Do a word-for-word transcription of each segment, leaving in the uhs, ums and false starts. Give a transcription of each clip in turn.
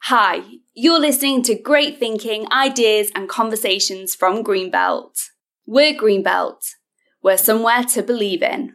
Hi, you're listening to great thinking, ideas and conversations from Greenbelt. We're Greenbelt. We're somewhere to believe in.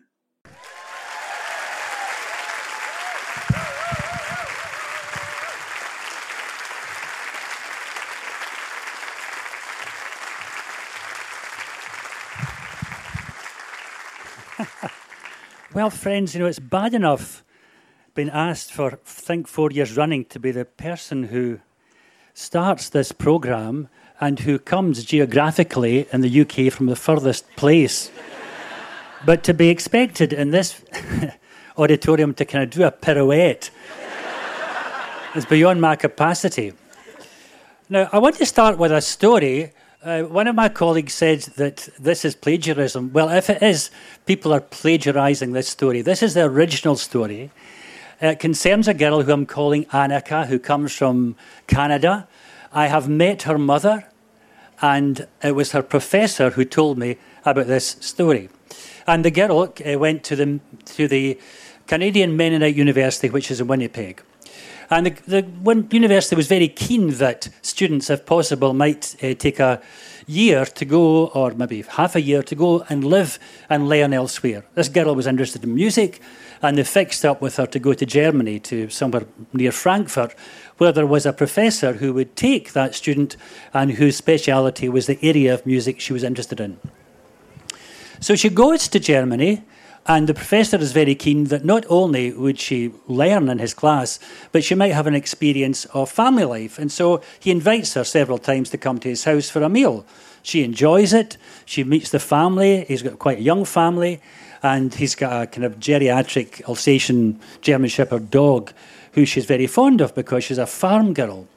Well, friends, you know, it's bad enough being asked for, I think, four years running to be the person who starts this programme and who comes geographically in the U K from the furthest place. But to be expected in this auditorium to kind of do a pirouette is beyond my capacity. Now, I want to start with a story. Uh, one of my colleagues said that this is plagiarism. Well, if it is, people are plagiarising this story. This is the original story. It concerns a girl who I'm calling Annika, who comes from Canada. I have met her mother, and it was her professor who told me about this story. And the girl uh, went to the, to the Canadian Mennonite University, which is in Winnipeg. And the, the one university was very keen that students, if possible, might uh, take a year to go, or maybe half a year to go and live and learn elsewhere. This girl was interested in music, and they fixed up with her to go to Germany, to somewhere near Frankfurt, where there was a professor who would take that student and whose speciality was the area of music she was interested in. So she goes to Germany, and the professor is very keen that not only would she learn in his class, but she might have an experience of family life. And so he invites her several times to come to his house for a meal. She enjoys it. She meets the family. He's got quite a young family. And he's got a kind of geriatric Alsatian German Shepherd dog who she's very fond of because she's a farm girl.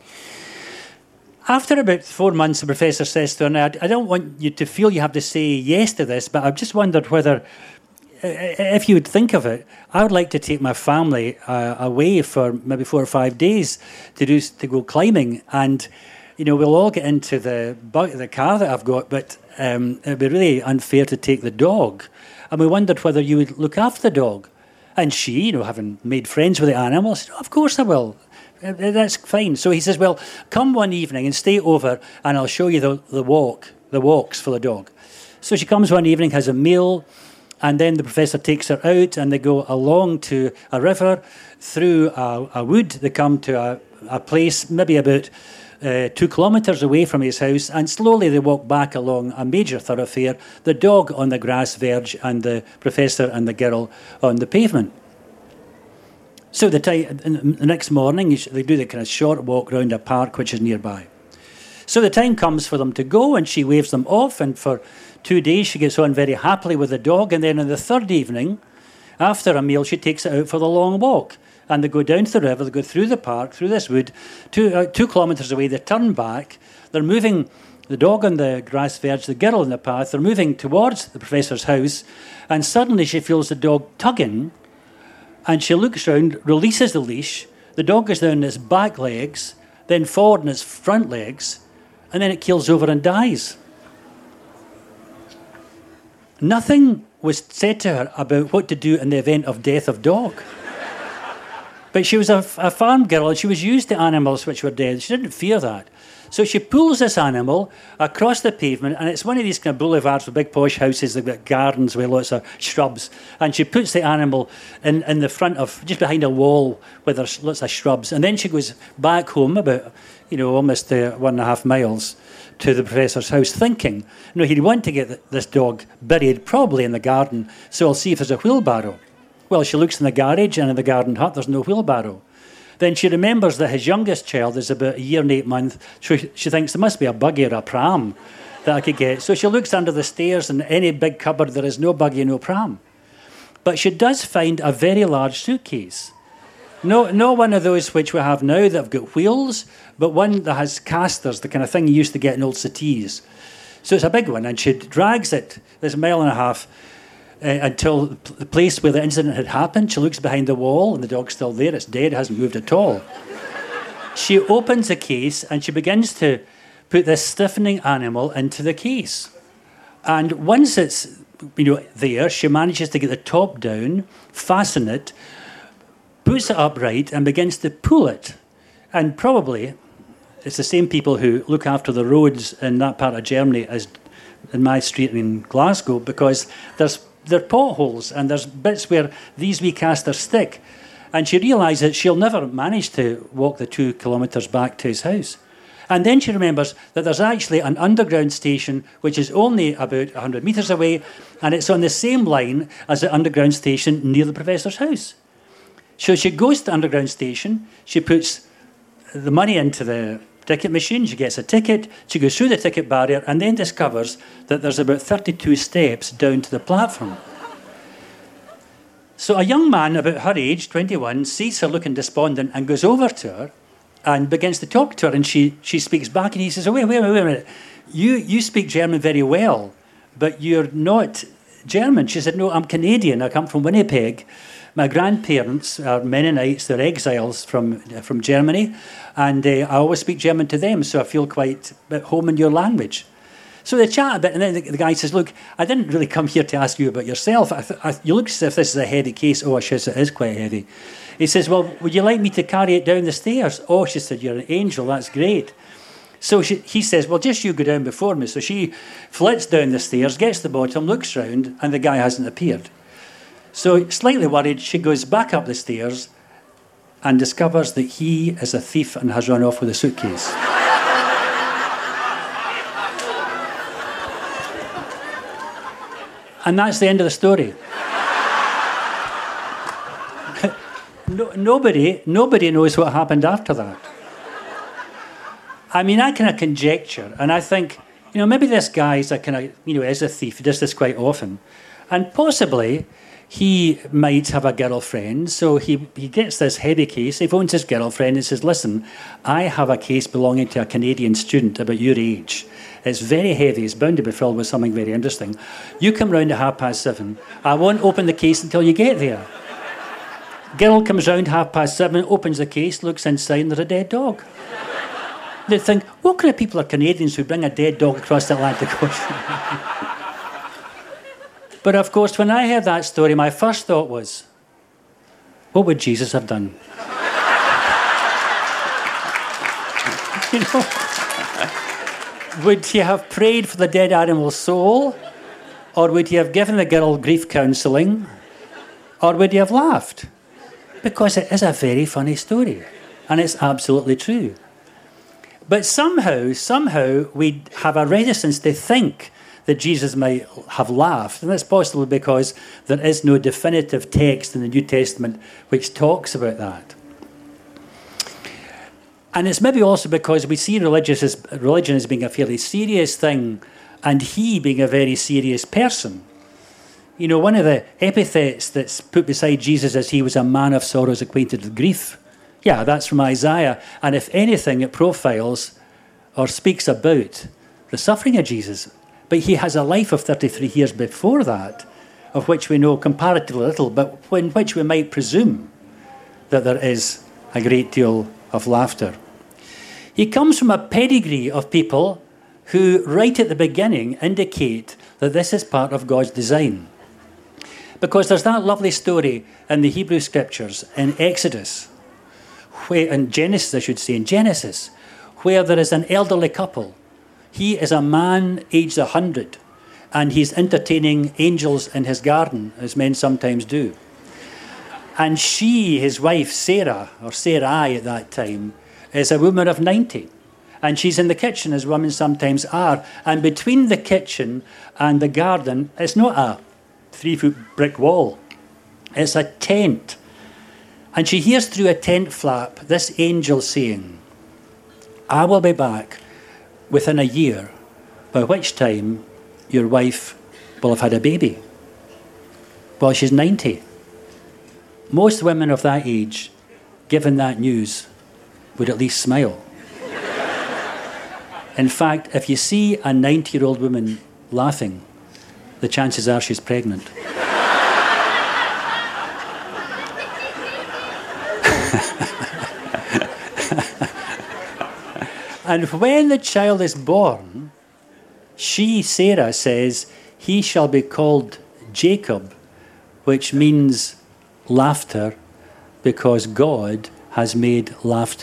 After about four months, the professor says to her, now, I don't want you to feel you have to say yes to this, but I've just wondered whether, if you would think of it, I would like to take my family uh, away for maybe four or five days to do to go climbing, and you know we'll all get into the the car that I've got, but um, it'd be really unfair to take the dog. And we wondered whether you would look after the dog. And she, you know, having made friends with the animal, said, oh, of course I will. That's fine. So he says, well, come one evening and stay over, and I'll show you the, the walk, the walks for the dog. So she comes one evening, has a meal, and then the professor takes her out, and they go along to a river, through a, a wood. They come to a, a place maybe about uh, two kilometres away from his house, and slowly they walk back along a major thoroughfare, the dog on the grass verge and the professor and the girl on the pavement. So the, time, the next morning, they do the kind of short walk round a park which is nearby. So the time comes for them to go, and she waves them off, and for two days she gets on very happily with the dog, and then on the third evening, after a meal, she takes it out for the long walk. And they go down to the river, they go through the park, through this wood, two, uh, two kilometres away, they turn back, they're moving, the dog on the grass verge, the girl on the path, they're moving towards the professor's house, and suddenly she feels the dog tugging, and she looks round, releases the leash, the dog goes down its back legs, then forward on its front legs, and then it keels over and dies. Nothing was said to her about what to do in the event of death of dog. But she was a, a farm girl, and she was used to animals which were dead. She didn't fear that. So she pulls this animal across the pavement, and it's one of these kind of boulevards with big posh houses, they've got gardens with lots of shrubs, and she puts the animal in, in the front of, just behind a wall where there's lots of shrubs, and then she goes back home about, you know, almost uh, one and a half miles to the professor's house, thinking, you know, he'd want to get this dog buried probably in the garden, so I'll see if there's a wheelbarrow. Well, she looks in the garage, and in the garden hut, there's no wheelbarrow. Then she remembers that his youngest child is about a year and eight months. So she thinks there must be a buggy or a pram that I could get. So she looks under the stairs, and any big cupboard, there is no buggy, no pram. But she does find a very large suitcase. No, no one of those which we have now that have got wheels, but one that has casters, the kind of thing you used to get in old settees. So it's a big one, and she drags it, this mile and a half, Uh, until the place where the incident had happened. She looks behind the wall, and the dog's still there. It's dead, it hasn't moved at all. She opens the case, and she begins to put this stiffening animal into the case. And once it's, you know, there, she manages to get the top down, fasten it, puts it upright, and begins to pull it. And probably it's the same people who look after the roads in that part of Germany as in my street in Glasgow, because there's there are potholes and there's bits where these wee casters stick. And she realises she'll never manage to walk the two kilometres back to his house. And then she remembers that there's actually an underground station which is only about one hundred metres away, and it's on the same line as the underground station near the professor's house. So she goes to the underground station, she puts the money into the ticket machine, she gets a ticket, she goes through the ticket barrier and then discovers that there's about thirty-two steps down to the platform. So a young man about her age, twenty-one, sees her looking despondent and goes over to her and begins to talk to her, and she, she speaks back, and he says, oh, wait, wait, wait, wait a minute. You, you speak German very well, but you're not German. She said, no, I'm Canadian. I come from Winnipeg. My grandparents are Mennonites. They're exiles from from Germany, and uh, I always speak German to them, so I feel quite at home in your language. So they chat a bit, and then the, the guy says, look, I didn't really come here to ask you about yourself. I th- I, you look as if this is a heavy case. Oh, she says, it is quite heavy. He says, well, would you like me to carry it down the stairs? Oh, she said, you're an angel, that's great. So she, he says, well, just you go down before me. So she flits down the stairs, gets to the bottom, looks round, and the guy hasn't appeared. So slightly worried, she goes back up the stairs and discovers that he is a thief and has run off with a suitcase. And that's the end of the story. no, nobody, nobody knows what happened after that. I mean, I kind of conjecture, and I think, you know, maybe this guy's a kind of, you know, is a thief. He does this quite often, and possibly he might have a girlfriend. So he he gets this heavy case. He phones his girlfriend and says, "Listen, I have a case belonging to a Canadian student about your age. It's very heavy. It's bound to be filled with something very interesting. You come round at half past seven. I won't open the case until you get there." Girl comes round half past seven, opens the case, looks inside, and there's a dead dog. They think, what kind of people are Canadians who bring a dead dog across the Atlantic Ocean? But of course, when I heard that story, my first thought was, what would Jesus have done? You know? Would he have prayed for the dead animal's soul? Or would he have given the girl grief counselling? Or would he have laughed? Because it is a very funny story. And it's absolutely true. But somehow, somehow, we have a reticence to think that Jesus might have laughed. And that's possibly because there is no definitive text in the New Testament which talks about that. And it's maybe also because we see religious as, religion as being a fairly serious thing, and he being a very serious person. You know, one of the epithets that's put beside Jesus is he was a man of sorrows acquainted with grief. Yeah, that's from Isaiah. And if anything, it profiles or speaks about the suffering of Jesus. But he has a life of thirty-three years before that, of which we know comparatively little, but in which we might presume that there is a great deal of laughter. He comes from a pedigree of people who, right at the beginning, indicate that this is part of God's design. Because there's that lovely story in the Hebrew Scriptures, in Exodus, where, in Genesis, I should say, in Genesis, where there is an elderly couple. He is a man aged a hundred, and he's entertaining angels in his garden, as men sometimes do. And she, his wife, Sarah, or Sarai at that time, is a woman of ninety. And she's in the kitchen, as women sometimes are. And between the kitchen and the garden, it's not a three-foot brick wall. It's a tent. And she hears through a tent flap this angel saying, "I will be back within a year, by which time your wife will have had a baby." Well, she's ninety. Most women of that age, given that news, would at least smile. In fact, if you see a ninety-year-old woman laughing, the chances are she's pregnant. And when the child is born, she, Sarah, says, "He shall be called Jacob," which means laughter, because God has made laughter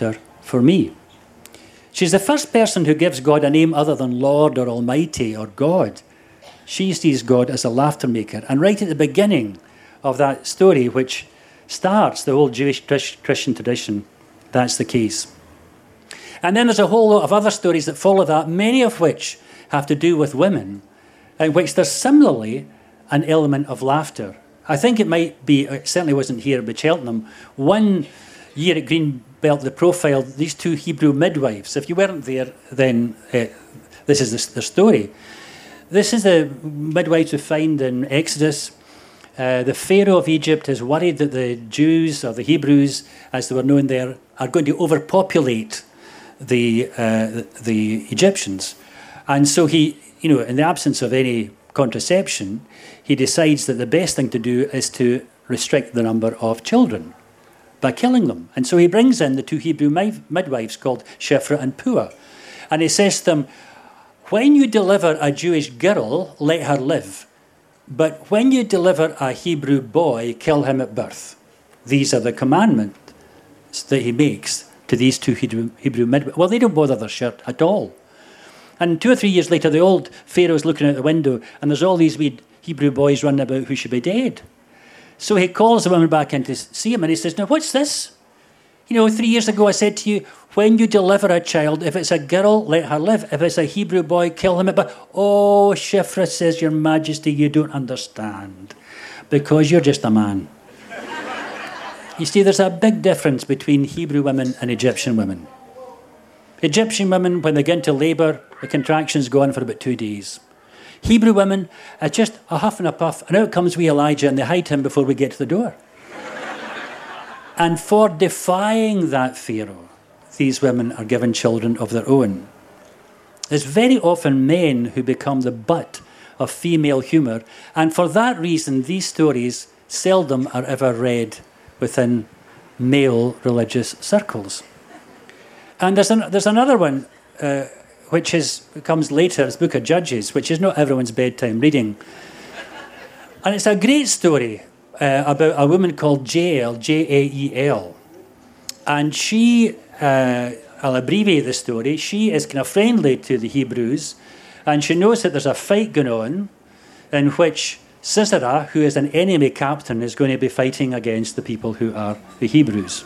for me. She's the first person who gives God a name other than Lord or Almighty or God. She sees God as a laughter maker. And right at the beginning of that story, which starts the whole Jewish Christian tradition, that's the case. And then there's a whole lot of other stories that follow that, many of which have to do with women, in which there's similarly an element of laughter. I think it might be, it certainly wasn't here at Cheltenham, one year at Greenbelt, they profiled these two Hebrew midwives. If you weren't there, then uh, this is the, the story. This is the midwives we find in Exodus. Uh, the Pharaoh of Egypt is worried that the Jews, or the Hebrews, as they were known there, are going to overpopulate the uh, the Egyptians. And so he, you know, in the absence of any contraception, he decides that the best thing to do is to restrict the number of children by killing them. And so he brings in the two Hebrew midwives called Shiphrah and Puah. And he says to them, when you deliver a Jewish girl, let her live. But when you deliver a Hebrew boy, kill him at birth. These are the commandments that he makes to these two Hebrew, Hebrew midwives. Well, they don't bother their shirt at all. And two or three years later, the old Pharaoh's looking out the window, and there's all these wee Hebrew boys running about who should be dead. So he calls the woman back in to see him, and he says, now, what's this? You know, three years ago I said to you, when you deliver a child, if it's a girl, let her live. If it's a Hebrew boy, kill him. But, oh, Shiphrah says, Your Majesty, you don't understand, because you're just a man. You see, there's a big difference between Hebrew women and Egyptian women. Egyptian women, when they get into labour, the contractions go on for about two days. Hebrew women, it's just a huff and a puff, and out comes wee Elijah, and they hide him before we get to the door. And for defying that Pharaoh, these women are given children of their own. It's very often men who become the butt of female humour, and for that reason, these stories seldom are ever read within male religious circles. And there's, an, there's another one, uh, which is, comes later, it's the Book of Judges, which is not everyone's bedtime reading. And it's a great story uh, about a woman called Jael, J A E L. And she, uh, I'll abbreviate the story, she is kind of friendly to the Hebrews, and she knows that there's a fight going on in which Sisera, who is an enemy captain, is going to be fighting against the people who are the Hebrews.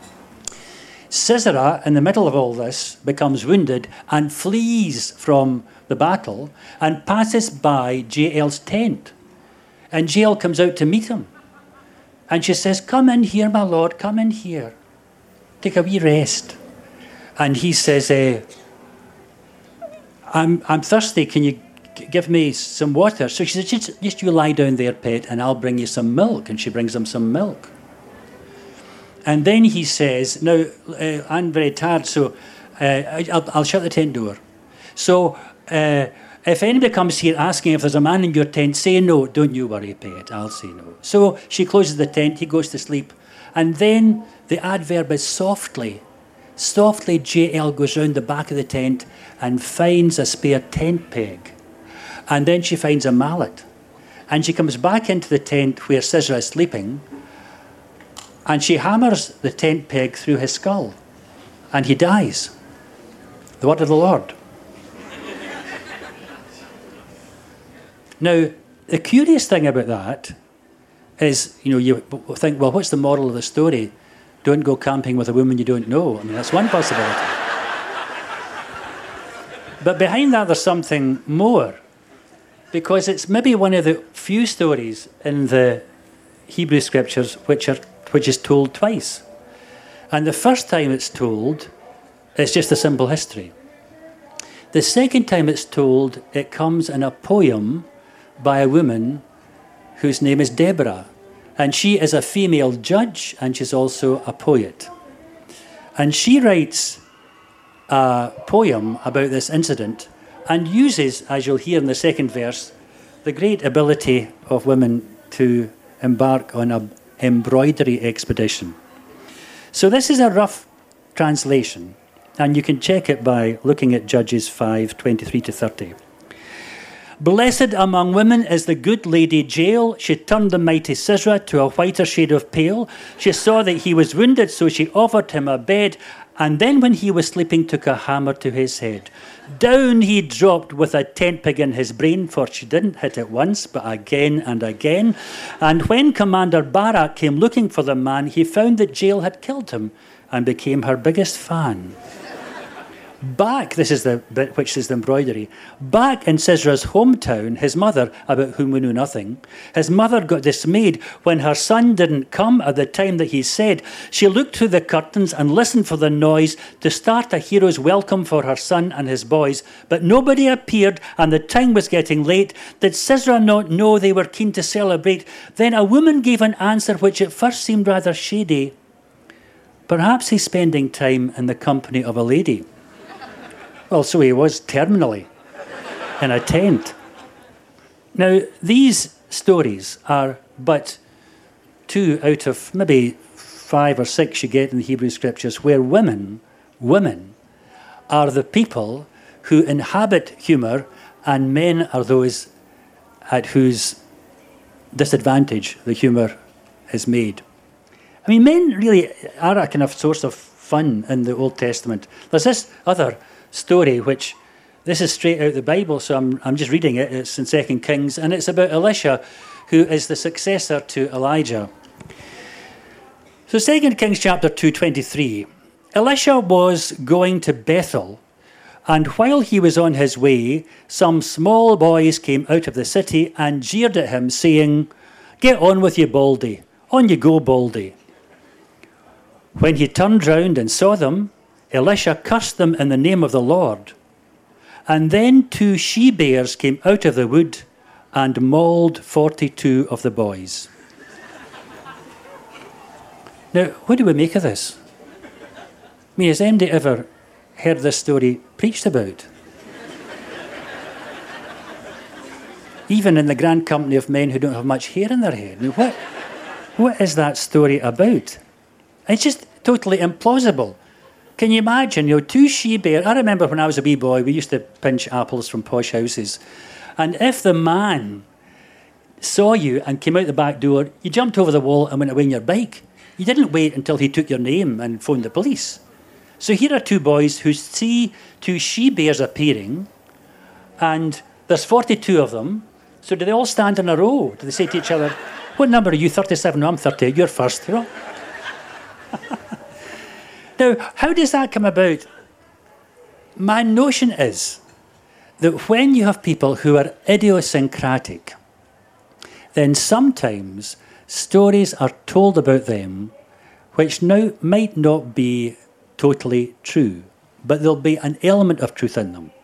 Sisera, in the middle of all this, becomes wounded and flees from the battle and passes by Jael's tent. And Jael comes out to meet him. And she says, come in here, my lord, come in here. Take a wee rest. And he says, eh, I'm, I'm thirsty, can you g- give me some water? So she says, just, just you lie down there, pet, and I'll bring you some milk. And she brings him some milk. And then he says, now, uh, I'm very tired, so uh, I'll, I'll shut the tent door. So uh, if anybody comes here asking if there's a man in your tent, say no. Don't you worry, pet, I'll say no. So she closes the tent, he goes to sleep. And then the adverb is softly. Softly, Jael goes round the back of the tent and finds a spare tent peg. And then she finds a mallet. And she comes back into the tent where Sisera is sleeping, and she hammers the tent peg through his skull, and he dies. The word of the Lord. Now, the curious thing about that is, you know, you think, well, what's the moral of the story? Don't go camping with a woman you don't know. I mean, that's one possibility. But behind that, there's something more, because it's maybe one of the few stories in the Hebrew Scriptures which are which is told twice. And the first time it's told, it's just a simple history. The second time it's told, it comes in a poem by a woman whose name is Deborah. And she is a female judge, and she's also a poet. And she writes a poem about this incident and uses, as you'll hear in the second verse, the great ability of women to embark on a embroidery expedition. So this is a rough translation, and you can check it by looking at Judges five, twenty-three to thirty. Blessed among women is the good lady Jael. She turned the mighty Sisera to a whiter shade of pale. She saw that he was wounded, so she offered him a bed and then when he was sleeping took a hammer to his head. Down he dropped with a tent peg in his brain, for she didn't hit it once, but again and again. And when Commander Barak came looking for the man, he found that Jael had killed him and became her biggest fan. Back, this is the bit which is the embroidery, back in Sisera's hometown, his mother, about whom we know nothing, his mother got dismayed when her son didn't come at the time that he said. She looked through the curtains and listened for the noise to start a hero's welcome for her son and his boys, but nobody appeared and the time was getting late. Did Sisera not know they were keen to celebrate? Then a woman gave an answer which at first seemed rather shady. Perhaps he's spending time in the company of a lady. Well, so he was terminally in a tent. Now, these stories are but two out of maybe five or six you get in the Hebrew Scriptures where women, women, are the people who inhabit humour and men are those at whose disadvantage the humour is made. I mean, men really are a kind of source of fun in the Old Testament. There's this other story, which this is straight out of the Bible, so I'm I'm just reading it. It's in Second Kings, and it's about Elisha, who is the successor to Elijah. So Second Kings chapter two, twenty-three. Elisha was going to Bethel, and while he was on his way, some small boys came out of the city and jeered at him, saying, "Get on with you, Baldy. On you go, Baldy." When he turned round and saw them, Elisha cursed them in the name of the Lord. And then two she-bears came out of the wood and mauled forty-two of the boys. Now, what do we make of this? I mean, has anybody ever heard this story preached about? Even in the grand company of men who don't have much hair in their head. I mean, what, what is that story about? It's just totally implausible. Can you imagine, you know, two she-bears? I remember when I was a wee boy, we used to pinch apples from posh houses. And if the man saw you and came out the back door, you jumped over the wall and went away on your bike. You didn't wait until he took your name and phoned the police. So here are two boys who see two she-bears appearing, and there's forty-two of them. So do they all stand in a row? Do they say to each other, "What number are you? thirty-seven, no, I'm thirty, you're first." You know? Now, how does that come about? My notion is that when you have people who are idiosyncratic, then sometimes stories are told about them which now might not be totally true, but there'll be an element of truth in them.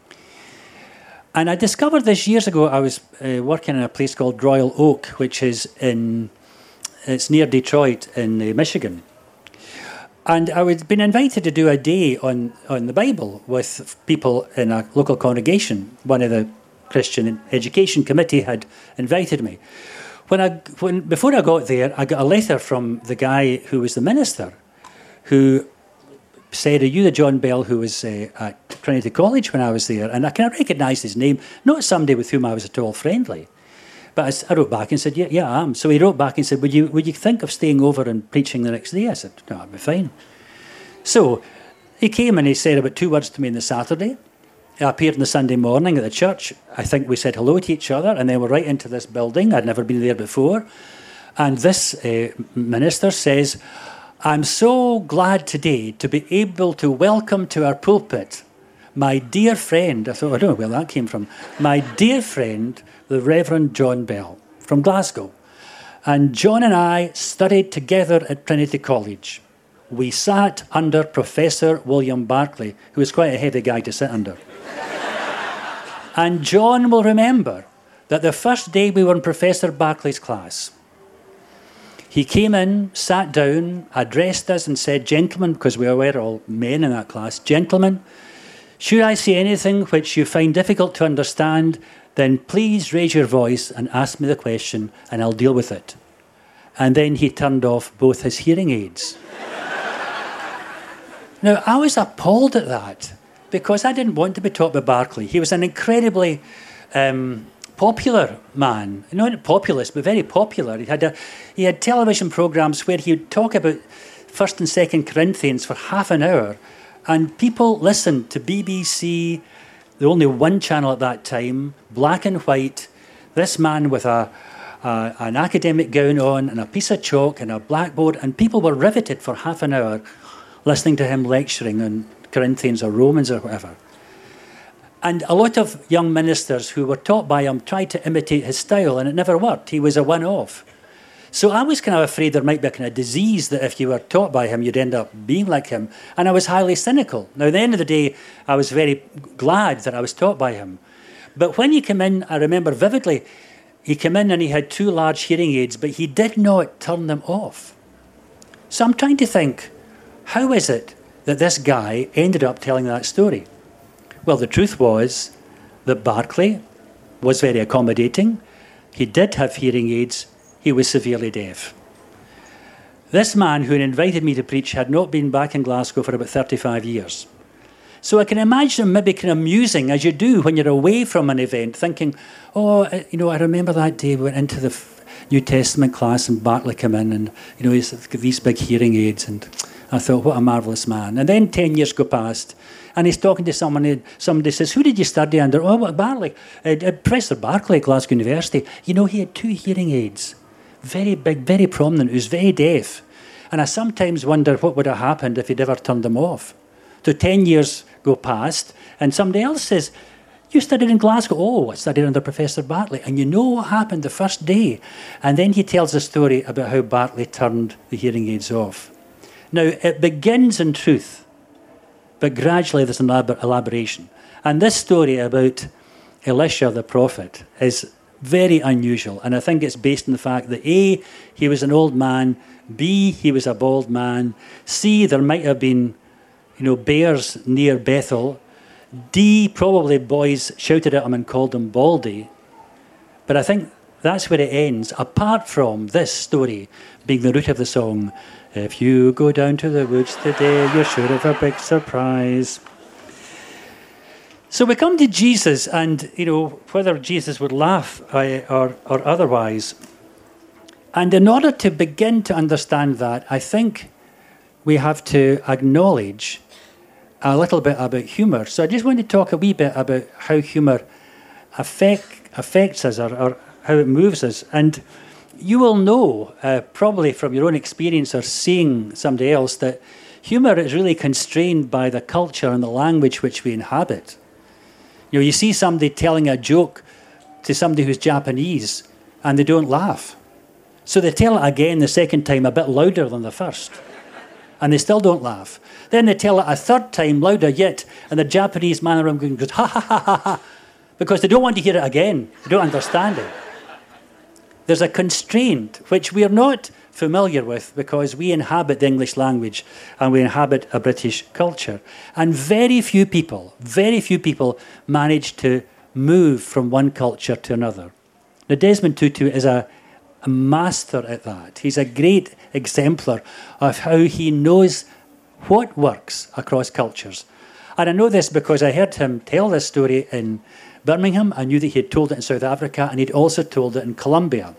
And I discovered this years ago. I was uh, working in a place called Royal Oak, which is in, it's near Detroit in uh, Michigan. And I had been invited to do a day on, on the Bible with people in a local congregation. One of the Christian Education Committee had invited me. When I, when before I got there, I got a letter from the guy who was the minister, who said, "Are you the John Bell who was uh, at Trinity College when I was there?" And I kind of recognised his name, not somebody with whom I was at all friendly. But I wrote back and said, yeah, yeah, I am. So he wrote back and said, would you would you think of staying over and preaching the next day? I said, no, I'd be fine. So he came and he said about two words to me on the Saturday. I appeared on the Sunday morning at the church. I think we said hello to each other, and then we're right into this building. I'd never been there before. And this uh, minister says, "I'm so glad today to be able to welcome to our pulpit my dear friend." I thought, I don't know where that came from. "My dear friend, the Reverend John Bell from Glasgow. And John and I studied together at Trinity College. We sat under Professor William Barclay, who was quite a heavy guy to sit under. And John will remember that the first day we were in Professor Barclay's class, he came in, sat down, addressed us and said, 'Gentlemen,' because we were all men in that class, 'Gentlemen, should I say anything which you find difficult to understand, then please raise your voice and ask me the question, and I'll deal with it.' And then he turned off both his hearing aids." Now, I was appalled at that, because I didn't want to be taught by Barclay. He was an incredibly um, popular man. Not populist, but very popular. He had, a, he had television programmes where he would talk about First and Second Corinthians for half an hour, and people listened to B B C, the only one channel at that time, black and white, this man with a, a an academic gown on and a piece of chalk and a blackboard, and people were riveted for half an hour listening to him lecturing on Corinthians or Romans or whatever. And a lot of young ministers who were taught by him tried to imitate his style, and it never worked. He was a one-off. So I was kind of afraid there might be a kind of disease that if you were taught by him, you'd end up being like him. And I was highly cynical. Now, at the end of the day, I was very glad that I was taught by him. But when he came in, I remember vividly, he came in and he had two large hearing aids, but he did not turn them off. So I'm trying to think, how is it that this guy ended up telling that story? Well, the truth was that Barclay was very accommodating. He did have hearing aids. He was severely deaf. This man who invited me to preach had not been back in Glasgow for about thirty-five years. So I can imagine him maybe kind of musing, as you do when you're away from an event, thinking, oh, you know, I remember that day we went into the New Testament class and Barclay came in and, you know, he's got these big hearing aids, and I thought, what a marvellous man. And then ten years go past, and he's talking to someone, and somebody says, who did you study under? Oh, what, Barclay. Uh, Professor Barclay at Glasgow University. You know, he had two hearing aids. Very big, very prominent, who's very deaf. And I sometimes wonder what would have happened if he'd ever turned them off. So ten years go past, and somebody else says, you studied in Glasgow? Oh, I studied under Professor Barclay. And you know what happened the first day? And then he tells a story about how Barclay turned the hearing aids off. Now, it begins in truth, but gradually there's an elaboration. And this story about Elisha the prophet is very unusual, and I think it's based on the fact that A, he was an old man, B, he was a bald man, C, there might have been, you know, bears near Bethel, D, probably boys shouted at him and called him Baldy. But I think that's where it ends, apart from this story being the root of the song, if you go down to the woods today, you're sure of a big surprise. So we come to Jesus, and, you know, whether Jesus would laugh uh, or, or otherwise. And in order to begin to understand that, I think we have to acknowledge a little bit about humour. So I just want to talk a wee bit about how humour affect, affects us, or, or how it moves us. And you will know, uh, probably from your own experience or seeing somebody else, that humour is really constrained by the culture and the language which we inhabit. You know, you see somebody telling a joke to somebody who's Japanese, and they don't laugh. So they tell it again the second time a bit louder than the first, and they still don't laugh. Then they tell it a third time, louder yet, and the Japanese man around goes, ha ha ha ha ha, because they don't want to hear it again. They don't understand it. There's a constraint which we are not familiar with because we inhabit the English language and we inhabit a British culture. And very few people, very few people manage to move from one culture to another. Now, Desmond Tutu is a, a master at that. He's a great exemplar of how he knows what works across cultures. And I know this because I heard him tell this story in Birmingham. I knew that he had told it in South Africa, and he'd also told it in Colombia.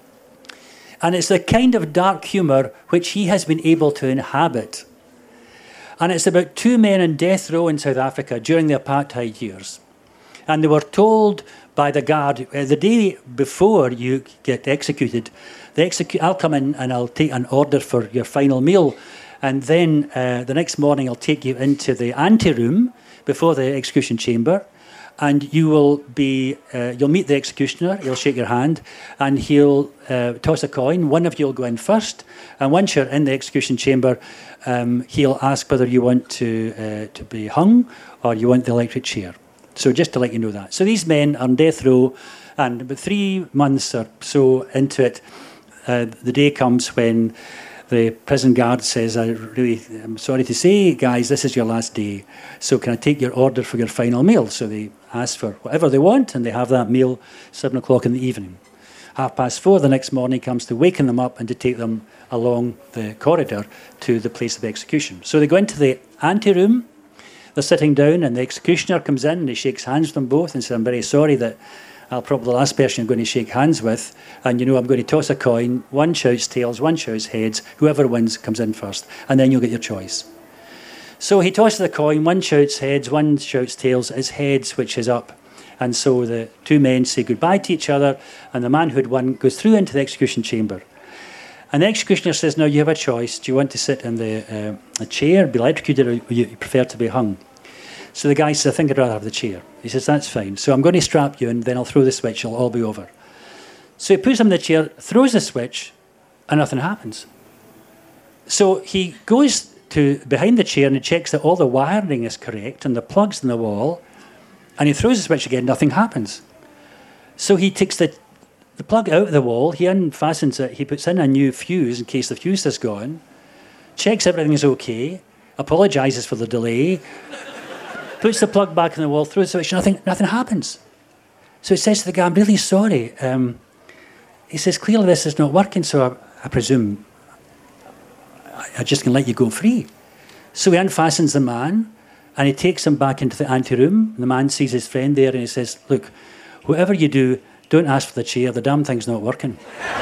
And it's the kind of dark humour which he has been able to inhabit. And it's about two men on death row in South Africa during the apartheid years. And they were told by the guard, uh, the day before you get executed, the execu- I'll come in and I'll take an order for your final meal. And then uh, the next morning I'll take you into the anteroom before the execution chamber. And you will be, uh, you'll meet the executioner, he'll shake your hand, and he'll uh, toss a coin. One of you will go in first, and once you're in the execution chamber, um, he'll ask whether you want to uh, to be hung or you want the electric chair. So just to let you know that. So these men are on death row, and about three months or so into it, uh, the day comes when the prison guard says, I really, I'm sorry to say, guys, this is your last day. So can I take your order for your final meal? So they ask for whatever they want, and they have that meal seven o'clock in the evening. Half past four the next morning comes to waken them up and to take them along the corridor to the place of execution. So they go into the anteroom, they're sitting down, and the executioner comes in and he shakes hands with them both and says, I'm very sorry that I'll probably the last person you're going to shake hands with, and you know I'm going to toss a coin, one shouts tails, one shouts heads, whoever wins comes in first, and then you'll get your choice. So he tosses the coin, one shouts heads, one shouts tails, it's heads which is up. And so the two men say goodbye to each other, and the man who had won goes through into the execution chamber. And the executioner says, now you have a choice. Do you want to sit in the uh, a chair, be electrocuted, or you prefer to be hung? So the guy says, I think I'd rather have the chair. He says, that's fine. So I'm going to strap you in, then I'll throw the switch, it'll all be over. So he puts him in the chair, throws the switch, and nothing happens. So he goes to behind the chair and he checks that all the wiring is correct and the plug's in the wall, and he throws the switch again, nothing happens. So he takes the, the plug out of the wall, he unfastens it, he puts in a new fuse in case the fuse is gone, checks everything is okay, apologises for the delay, puts the plug back in the wall, throws the switch, nothing, nothing happens. So he says to the guy, I'm really sorry. Um, he says, clearly this is not working, so I, I presume I, I just can let you go free. So he unfastens the man, and he takes him back into the anteroom. The man sees his friend there, and he says, look, whatever you do, don't ask for the chair, the damn thing's not working.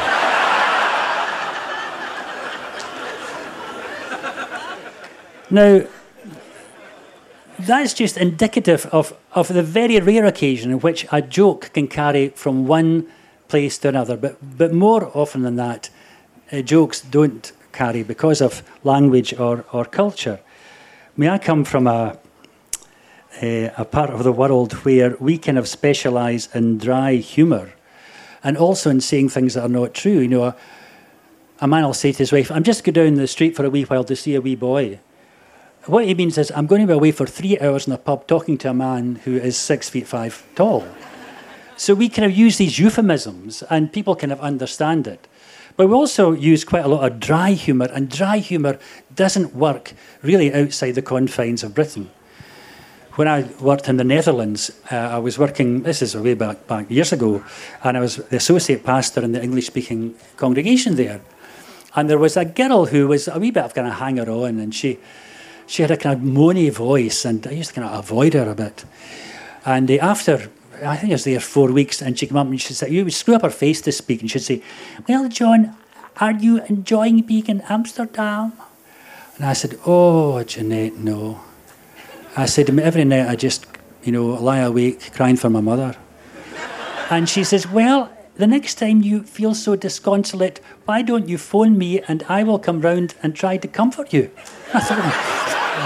Now, that's just indicative of, of the very rare occasion in which a joke can carry from one place to another. But, but more often than that, uh, jokes don't carry because of language or, or culture. I mean, I come from a, a, a part of the world where we kind of specialise in dry humour and also in saying things that are not true. You know, a, a man will say to his wife, I'm just going down the street for a wee while to see a wee boy. What he means is, I'm going to be away for three hours in a pub talking to a man who is six feet five tall. So we kind of use these euphemisms and people kind of understand it. But we also use quite a lot of dry humour, and dry humour doesn't work really outside the confines of Britain. When I worked in the Netherlands, uh, I was working, this is way back, back years ago, and I was the associate pastor in the English-speaking congregation there. And there was a girl who was a wee bit of kind of hanger-on, and she... She had a kind of moany voice, and I used to kind of avoid her a bit. And uh, after, I think I was there four weeks, and she came up and she said, you would screw up her face to speak, and she'd say, well, John, are you enjoying being in Amsterdam? And I said, oh, Jeanette, no. I said, every night I just, you know, lie awake crying for my mother. And she says, well, the next time you feel so disconsolate, why don't you phone me and I will come round and try to comfort you? I thought,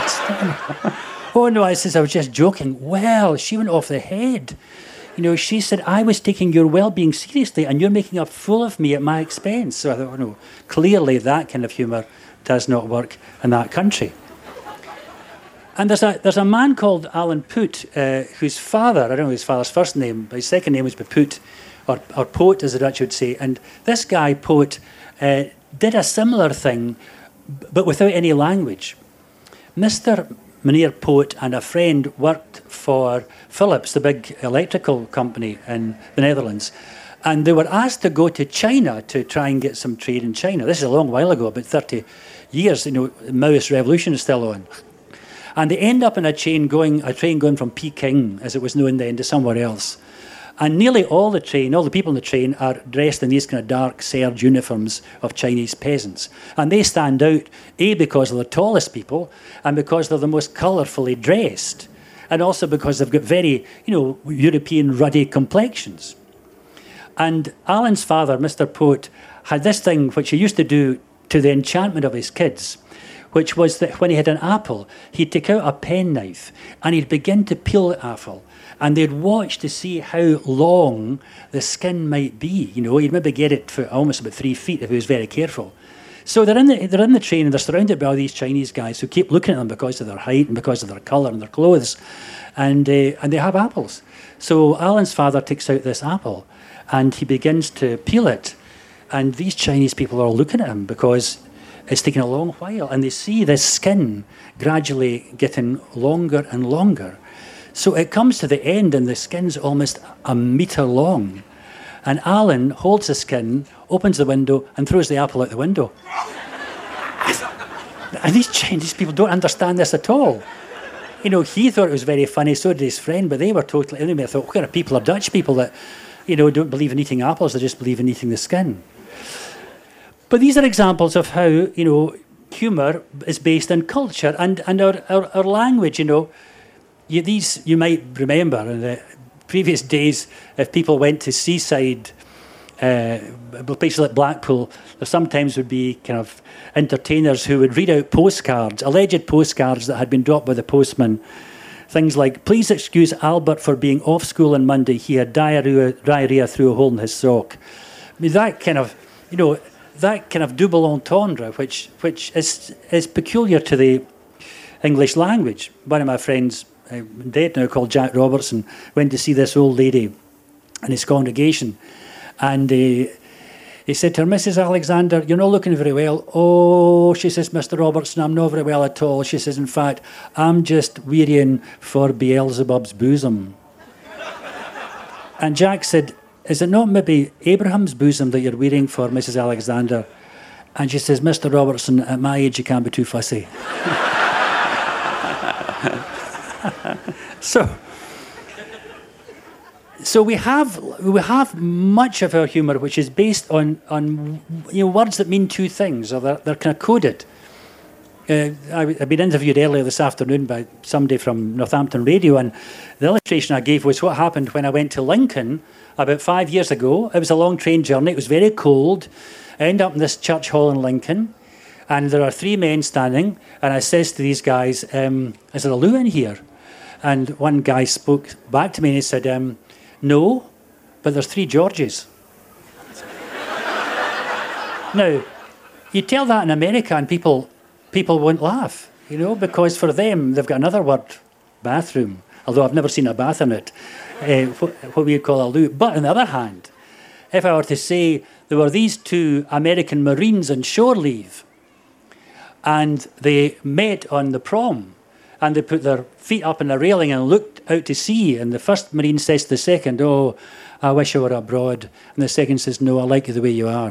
oh no, I says, I was just joking. Well, she went off the head. You know, she said, I was taking your well-being seriously and you're making a fool of me at my expense. So I thought, oh no, clearly that kind of humour does not work in that country. And there's a there's a man called Alan Poot, uh, whose father, I don't know his father's first name, but his second name was Poot, or, or Poet, as the Dutch would say. And this guy, Poet, uh, did a similar thing, but without any language. Mister Meneer Poet and a friend worked for Philips, the big electrical company in the Netherlands, and they were asked to go to China to try and get some trade in China. This is a long while ago, about thirty years. You know, the Maoist revolution is still on. And they end up in a train going, a train going from Peking, as it was known then, to somewhere else. And nearly all the train, all the people in the train are dressed in these kind of dark serge uniforms of Chinese peasants. And they stand out, A, because they're the tallest people, and because they're the most colourfully dressed, and also because they've got very, you know, European ruddy complexions. And Alan's father, Mister Poet, had this thing which he used to do to the enchantment of his kids, which was that when he had an apple, he'd take out a penknife and he'd begin to peel the apple. And they'd watch to see how long the skin might be. You know, he'd maybe get it for almost about three feet if he was very careful. So they're in the they're in the train and they're surrounded by all these Chinese guys who keep looking at them because of their height and because of their colour and their clothes, and uh, and they have apples. So Alan's father takes out this apple, and he begins to peel it, and these Chinese people are all looking at him because it's taken a long while, and they see this skin gradually getting longer and longer. So it comes to the end and the skin's almost a metre long. And Alan holds the skin, opens the window and throws the apple out the window. And these Chinese people don't understand this at all. You know, he thought it was very funny, so did his friend, but they were totally, anyway, I thought, what kind of people are Dutch people that you know, don't believe in eating apples, they just believe in eating the skin. But these are examples of how, you know, humour is based on culture and, and our, our, our language, you know. You, these, you might remember in the previous days, if people went to seaside, uh, places like Blackpool, there sometimes would be kind of entertainers who would read out postcards, alleged postcards that had been dropped by the postman. Things like, please excuse Albert for being off school on Monday. He had diarrhea, diarrhea through a hole in his sock. I mean, that kind of, you know, that kind of double entendre, which which is is peculiar to the English language. One of my friends, uh, dead now, called Jack Robertson, went to see this old lady in his congregation, and uh, he said to her, Missus Alexander, you're not looking very well. Oh, she says, Mister Robertson, I'm not very well at all. She says, in fact, I'm just wearying for Beelzebub's bosom. And Jack said, is it not maybe Abraham's bosom that you're wearying for, Missus Alexander? And she says, Mister Robertson, at my age, you can't be too fussy. so... So we have we have much of our humour which is based on on you know words that mean two things, or they're, they're kind of coded. Uh, I, I've been interviewed earlier this afternoon by somebody from Northampton Radio, and the illustration I gave was what happened when I went to Lincoln about five years ago. It was a long train journey. It was very cold. I ended up in this church hall in Lincoln, and there are three men standing, and I says to these guys, um, is there a loo in here? And one guy spoke back to me and he said, um, no, but there's three Georges. Now, you tell that in America and people people won't laugh, you know, because for them, they've got another word, bathroom, although I've never seen a bath in it, uh, what, what we call a loo. But on the other hand, if I were to say there were these two American Marines on shore leave and they met on the prom, and they put their feet up on the railing and looked out to sea. And the first Marine says to the second, oh, I wish I were abroad. And the second says, no, I like you the way you are.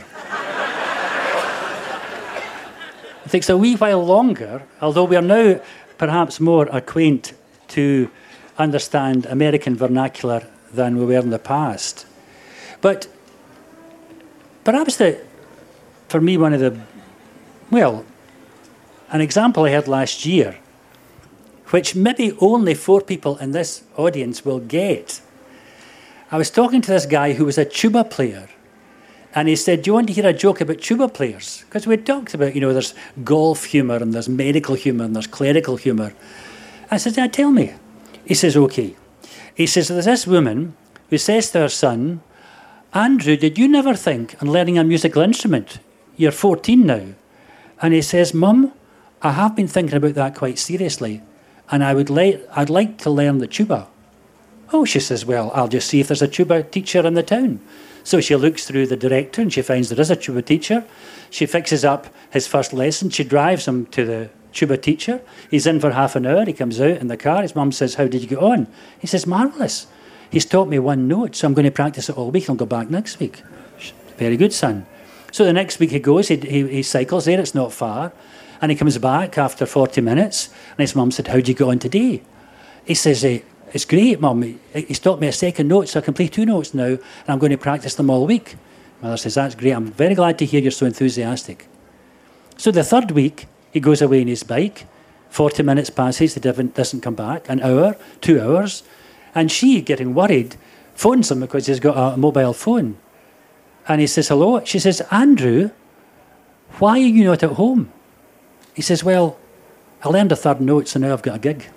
It takes a wee while longer, although we are now perhaps more acquaint to understand American vernacular than we were in the past. But perhaps the, for me, one of the, well, an example I had last year, which maybe only four people in this audience will get. I was talking to this guy who was a tuba player, and he said, do you want to hear a joke about tuba players? Because we talked about, you know, there's golf humour, and there's medical humour, and there's clerical humour. I said, yeah, tell me. He says, OK. He says, there's this woman who says to her son, Andrew, did you never think on learning a musical instrument? You're fourteen now. And he says, Mum, I have been thinking about that quite seriously. And I would like, I'd like to learn the tuba. Oh, she says, well, I'll just see if there's a tuba teacher in the town. So she looks through the director and she finds there is a tuba teacher. She fixes up his first lesson. She drives him to the tuba teacher. He's in for half an hour. He comes out in the car. His mum says, how did you get on? He says, marvellous. He's taught me one note, so I'm going to practice it all week. I'll go back next week. Very good, son. So the next week he goes, he, he, he cycles there. It's not far. And he comes back after forty minutes, and his mum said, how'd you get on today? He says, eh, it's great, Mum. He, he's taught me a second note, so I can play two notes now, and I'm going to practice them all week. Mother says, that's great. I'm very glad to hear you're so enthusiastic. So the third week, he goes away on his bike. forty minutes passes, he doesn't come back. An hour, two hours. And she, getting worried, phones him because he's got a mobile phone. And he says, hello. She says, Andrew, why are you not at home? He says, well, I learned a third note, so now I've got a gig.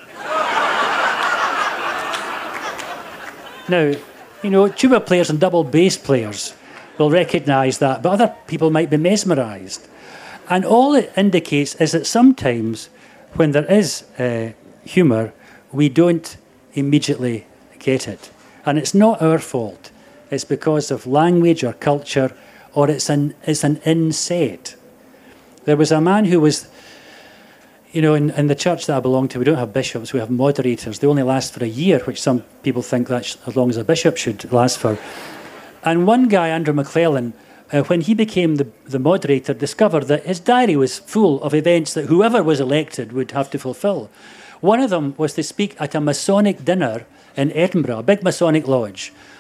Now, you know, tuba players and double bass players will recognise that, but other people might be mesmerised. And all it indicates is that sometimes when there is uh, humour, we don't immediately get it. And it's not our fault. It's because of language or culture, or it's an, it's an inset. There was a man who was, you know, in, in the church that I belong to, we don't have bishops, we have moderators. They only last for a year, which some people think that's as long as a bishop should last for. And one guy, Andrew McClellan, uh, when he became the, the moderator, discovered that his diary was full of events that whoever was elected would have to fulfil. One of them was to speak at a Masonic dinner in Edinburgh, a big Masonic lodge.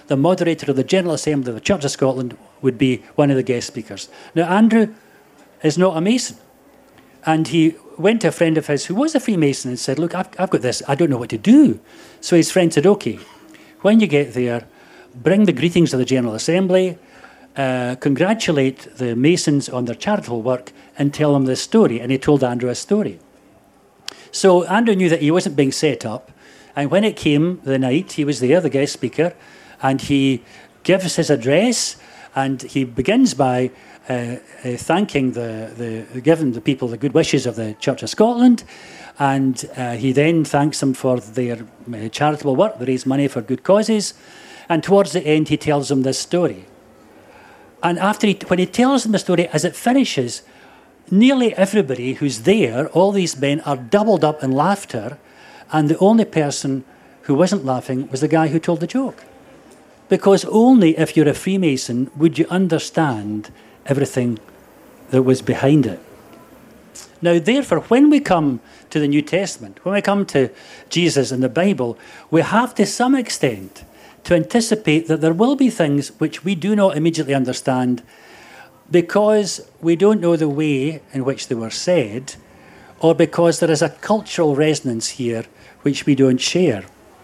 the moderator of the General Assembly of the Church of Scotland would be one of the guest speakers. Now, Andrew is not a Mason. And he went to a friend of his who was a Freemason and said, look, I've, I've got this. I don't know what to do. So his friend said, OK, when you get there, bring the greetings of the General Assembly, uh, congratulate the Masons on their charitable work, and tell them this story. And he told Andrew a story. So Andrew knew that he wasn't being set up. And when it came the night, he was there, the guest speaker, and he gives his address, and he begins by uh, uh, thanking the, the, giving the people the good wishes of the Church of Scotland, and uh, he then thanks them for their uh, charitable work. They raise money for good causes, and towards the end, he tells them this story. And after he, when he tells them the story, as it finishes, nearly everybody who's there, all these men, are doubled up in laughter, and the only person who wasn't laughing was the guy who told the joke. Because only if you're a Freemason would you understand everything that was behind it. Now, therefore, when we come to the New Testament, when we come to Jesus and the Bible, we have to some extent to anticipate that there will be things which we do not immediately understand because we don't know the way in which they were said, or because there is a cultural resonance here which we don't share.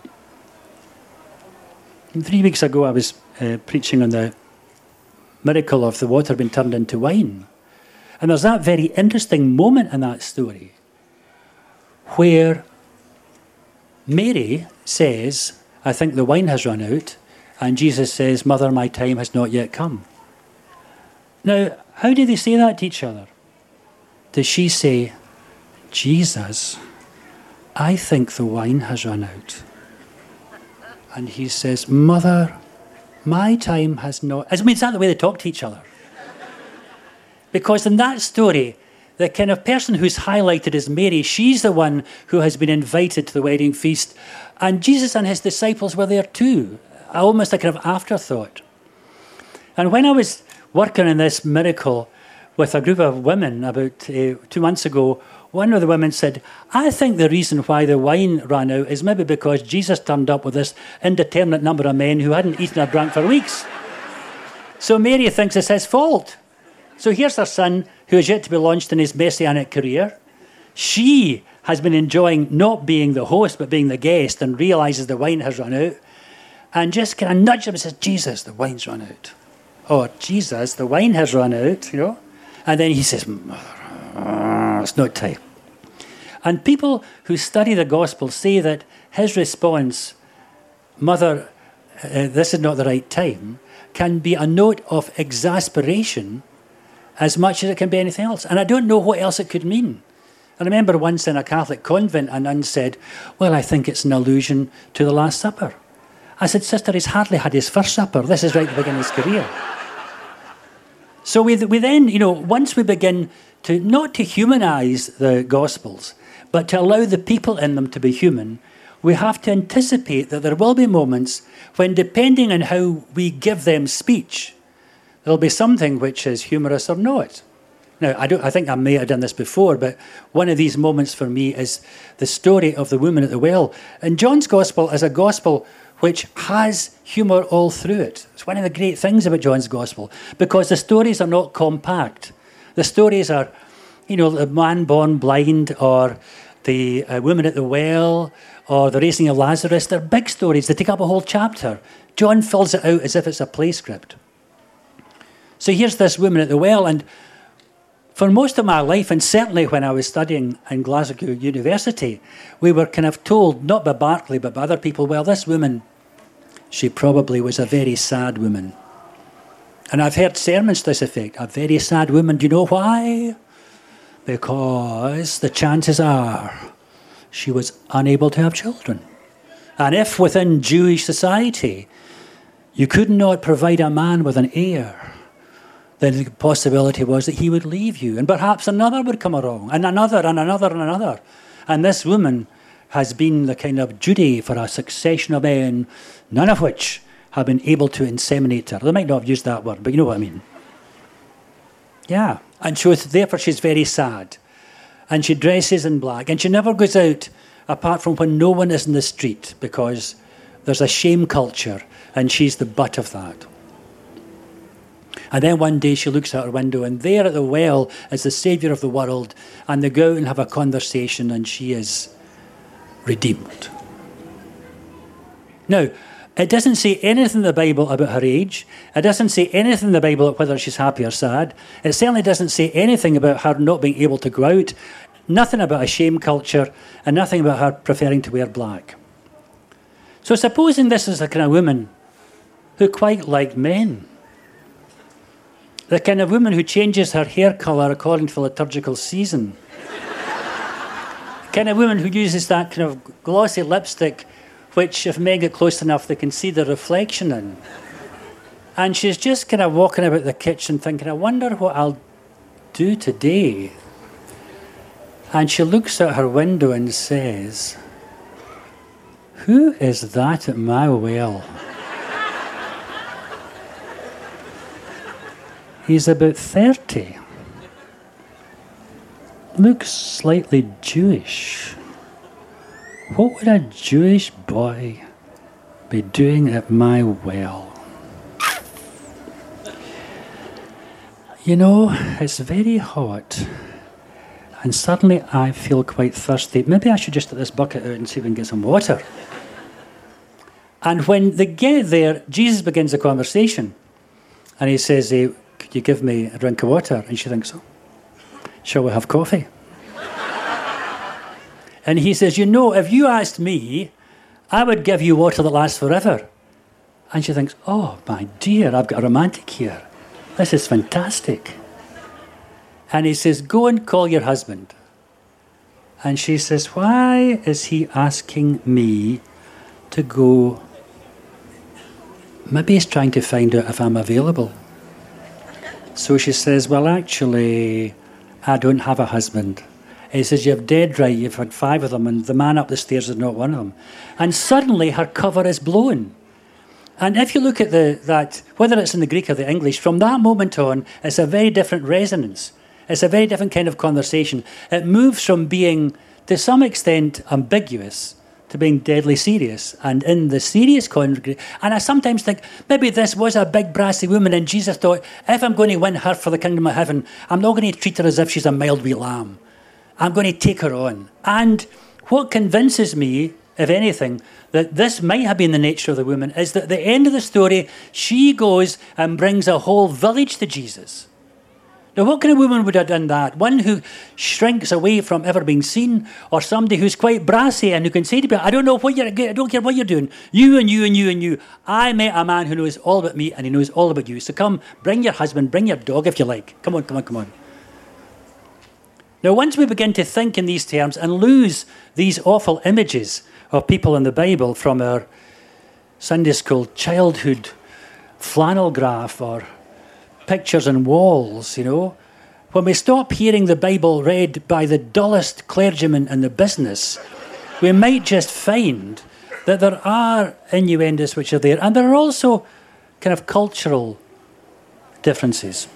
Three weeks ago, I was uh, preaching on the miracle of the water being turned into wine. And there's that very interesting moment in that story where Mary says, I think the wine has run out, and Jesus says, Mother, my time has not yet come. Now, how do they say that to each other? Does she say, Jesus, I think the wine has run out? And he says, Mother, my time has not... I mean, is that the way they talk to each other? Because in that story, the kind of person who's highlighted is Mary. She's the one who has been invited to the wedding feast. And Jesus and his disciples were there too. Almost a kind of afterthought. And when I was working on this miracle with a group of women about uh, two months ago, one of the women said, I think the reason why the wine ran out is maybe because Jesus turned up with this indeterminate number of men who hadn't eaten or drank for weeks. So Mary thinks it's his fault. So here's her son, who is yet to be launched in his messianic career. She has been enjoying not being the host, but being the guest, and realises the wine has run out. And just kind of nudges him and says, Jesus, the wine's run out. Oh, Jesus, the wine has run out, you know. And then he says, Mother, it's not time. And people who study the gospel say that his response, Mother, uh, this is not the right time, can be a note of exasperation as much as it can be anything else. And I don't know what else it could mean. I remember once in a Catholic convent, a nun said, well, I think it's an allusion to the Last Supper. I said, Sister, he's hardly had his first supper. This is right at the beginning of his career. So we, we then, you know, once we begin to not to humanise the Gospels, but to allow the people in them to be human, we have to anticipate that there will be moments when, depending on how we give them speech, there'll be something which is humorous or not. Now, I, don't, I think I may have done this before, but one of these moments for me is the story of the woman at the well. And John's Gospel is a Gospel which has humour all through it. It's one of the great things about John's Gospel, because the stories are not compact. The stories are, you know, the man born blind, or the uh, woman at the well, or the raising of Lazarus. They're big stories. They take up a whole chapter. John fills it out as if it's a play script. So here's this woman at the well, and for most of my life, and certainly when I was studying in Glasgow University, we were kind of told, not by Barclay, but by other people, well, this woman, she probably was a very sad woman. And I've heard sermons to this effect, a very sad woman. Do you know why? Because the chances are she was unable to have children. And if within Jewish society you could not provide a man with an heir, then the possibility was that he would leave you. And perhaps another would come along, and another, and another, and another. And this woman has been the kind of Judy for a succession of men, none of which have been able to inseminate her. They might not have used that word, but you know what I mean. Yeah. And so therefore she's very sad. And she dresses in black. And she never goes out apart from when no one is in the street, because there's a shame culture, and she's the butt of that. And then one day she looks out her window, and there at the well is the Saviour of the world, and they go out and have a conversation, and she is redeemed. Now, it doesn't say anything in the Bible about her age. It doesn't say anything in the Bible about whether she's happy or sad. It certainly doesn't say anything about her not being able to go out. Nothing about a shame culture, and nothing about her preferring to wear black. So supposing this is the kind of woman who quite liked men, the kind of woman who changes her hair colour according to the liturgical season, the kind of woman who uses that kind of glossy lipstick which, if men get close enough, they can see the reflection in. And she's just kind of walking about the kitchen thinking, I wonder what I'll do today. And she looks out her window and says, who is that at my well? He's about thirty. Looks slightly Jewish. What would a Jewish boy be doing at my well? You know, it's very hot, and suddenly I feel quite thirsty. Maybe I should just get this bucket out and see if we can get some water. And when they get there, Jesus begins the conversation, and he says, hey, could you give me a drink of water? And she thinks, oh, shall we have coffee? And he says, you know, if you asked me, I would give you water that lasts forever. And she thinks, oh, my dear, I've got a romantic here. This is fantastic. And he says, go and call your husband. And she says, why is he asking me to go? Maybe he's trying to find out if I'm available. So she says, well, actually, I don't have a husband. He says, you're dead right, you've had five of them, and the man up the stairs is not one of them. And suddenly her cover is blown. And if you look at the that, whether it's in the Greek or the English, from that moment on, it's a very different resonance. It's a very different kind of conversation. It moves from being, to some extent, ambiguous to being deadly serious. And in the serious conversation, and I sometimes think, maybe this was a big brassy woman, and Jesus thought, if I'm going to win her for the kingdom of heaven, I'm not going to treat her as if she's a mild wee lamb. I'm going to take her on. And what convinces me, if anything, that this might have been the nature of the woman is that at the end of the story, she goes and brings a whole village to Jesus. Now, what kind of woman would have done that? One who shrinks away from ever being seen, or somebody who's quite brassy and who can say to people, I don't know what you're, I don't care what you're doing. You and you and you and you. I met a man who knows all about me and he knows all about you. So come, bring your husband, bring your dog if you like. Come on, come on, come on. Now, once we begin to think in these terms and lose these awful images of people in the Bible from our Sunday school childhood flannel graph or pictures on walls, you know, when we stop hearing the Bible read by the dullest clergyman in the business, we might just find that there are innuendos which are there, and there are also kind of cultural differences.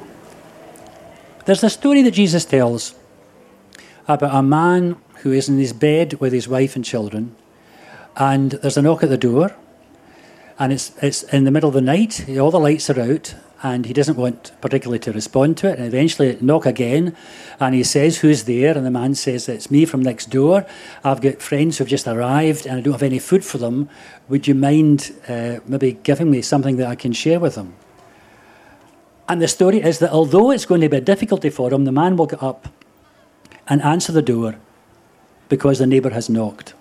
There's a story that Jesus tells about a man who is in his bed with his wife and children, and there's a knock at the door, and it's it's in the middle of the night, all the lights are out, and he doesn't want particularly to respond to it, and eventually knock again, and he says, who's there? And the man says, it's me from next door. I've got friends who've just arrived, and I don't have any food for them. Would you mind uh, maybe giving me something that I can share with them? And the story is that although it's going to be a difficulty for him, the man will get up and answer the door because the neighbour has knocked.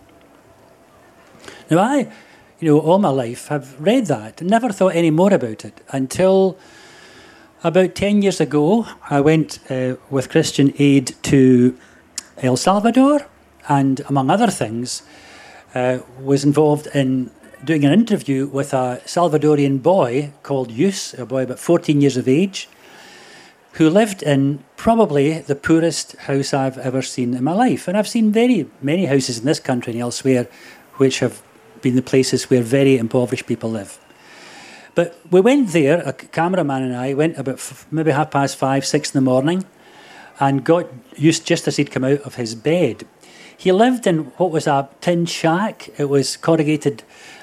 Now, I, you know, all my life have read that and never thought any more about it until about ten years ago, I went uh, with Christian Aid to El Salvador and, among other things, uh, was involved in doing an interview with a Salvadorian boy called Yus, a boy about fourteen years of age, who lived in probably the poorest house I've ever seen in my life. And I've seen very many houses in this country and elsewhere which have been the places where very impoverished people live. But we went there, a cameraman and I went about f- maybe half past five, six in the morning, and got used just as he'd come out of his bed. He lived in what was a tin shack. It was corrugated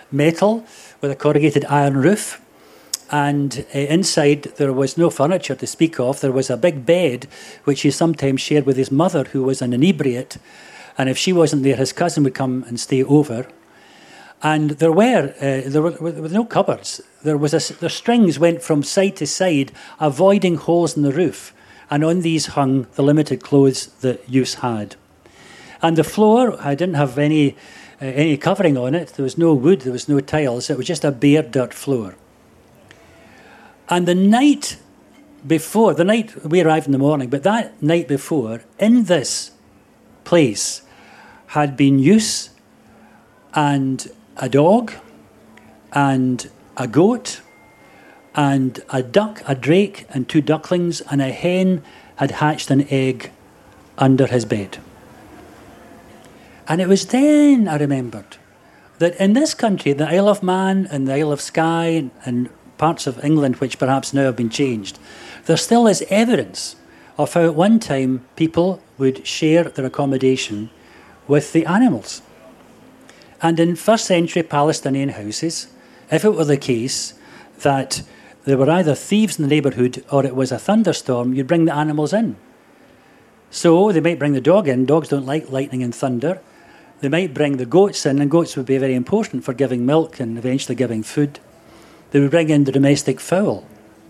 metal with a corrugated iron roof. And uh, inside there was no furniture to speak of. There was a big bed, which he sometimes shared with his mother, who was an inebriate. And if she wasn't there, his cousin would come and stay over. And there were uh, there were, there were no cupboards. There was a, the strings went from side to side, avoiding holes in the roof. And on these hung the limited clothes that use had. And the floor, I didn't have any uh, any covering on it. There was no wood. There was no tiles. It was just a bare dirt floor. And the night before, the night we arrived in the morning, but that night before, in this place had been use and a dog and a goat and a duck, a drake and two ducklings, and a hen had hatched an egg under his bed. And it was then I remembered that in this country, the Isle of Man and the Isle of Skye and parts of England which perhaps now have been changed, there still is evidence of how at one time people would share their accommodation with the animals. And in first century Palestinian houses, if it were the case that there were either thieves in the neighbourhood or it was a thunderstorm, you'd bring the animals in. So they might bring the dog in. Dogs don't like lightning and thunder. They might bring the goats in, and goats would be very important for giving milk and eventually giving food. They would bring in the domestic fowl.